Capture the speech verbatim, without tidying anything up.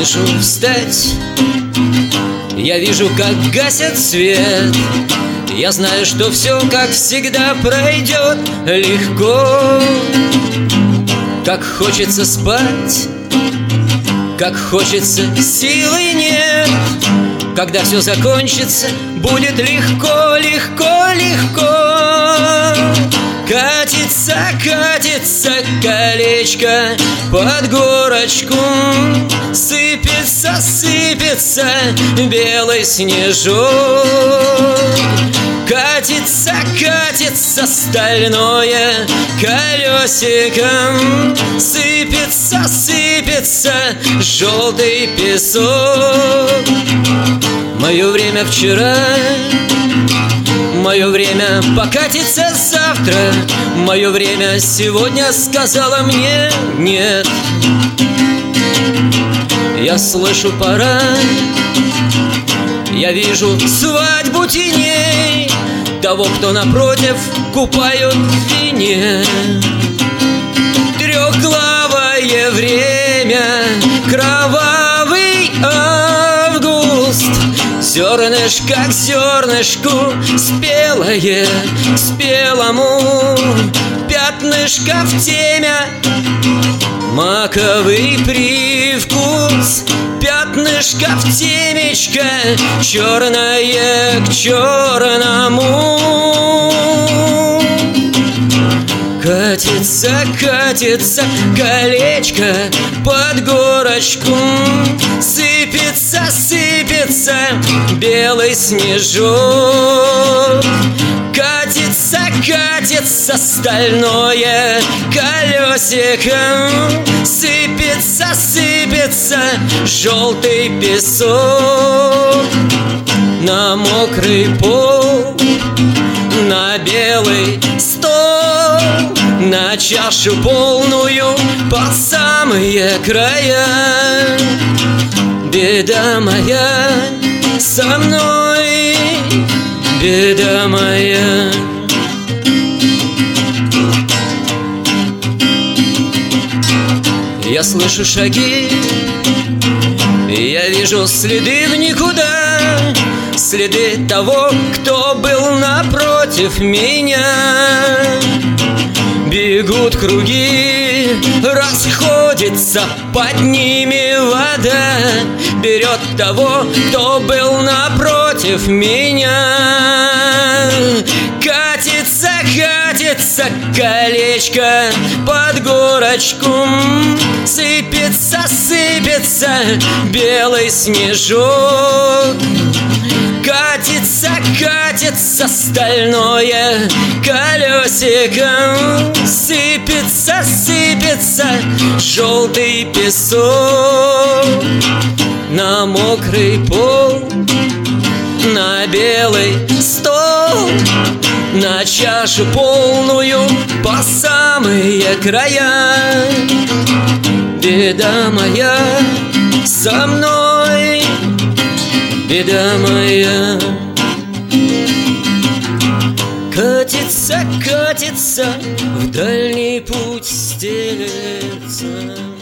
слышу встать, я вижу, как гасят свет. Я знаю, что все, как всегда, пройдет легко. Как хочется спать, как хочется, силы нет. Когда все закончится, будет легко, легко, легко. Катится, катится колечко под горочку, сыпется, сыпется белый снежок. Катится, катится стальное колесиком, сыпется, сыпется желтый песок. Мое время вчера, мое время покатится завтра, мое время сегодня сказала мне нет. Я слышу, пора, я вижу свадьбу теней того, кто напротив купают в вине. Трехглавое время, кровавый август, зернышко к зернышку, спелое к спелому, пятнышко в темя, маковый привкус, пятнышко в темечко, черное к черному. Катится, катится колечко под горочку, сыпется, сыпется белый снежок. Катится, катится стальное колесиком, сыпется, сыпется желтый песок. На мокрый пол, на белый стол, на чашу полную по самые края. Беда моя со мной, беда моя. Я слышу шаги, я вижу следы в никуда, следы того, кто был напротив меня. Бегут круги, расходится под ними вода, берет того, кто был напротив меня. Катится, катится колечко под горочку, сыпется, сыпется белый снежок. Катится, катится стальное колесиком, сыпется, сыпется желтый песок. На мокрый пол, на белый стол, на чашу полную по самые края. Беда моя со мной, беда моя. Катится, катится, в дальний путь стелется.